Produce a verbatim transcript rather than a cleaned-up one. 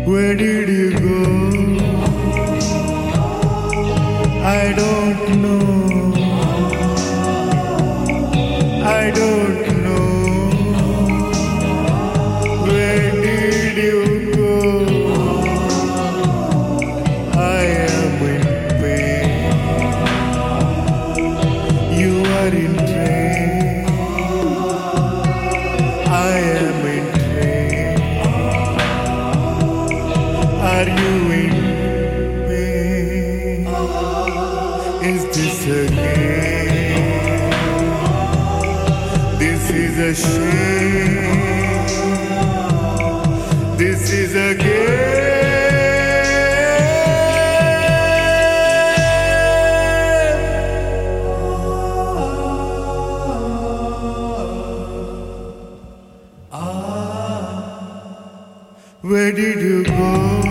Where did you go? I don't know. I don't know. Where did you go? I am in pain. You are in pain. I am in pain. Are you in pain? Is this a game? This is a shame. This is a game. Where did you go?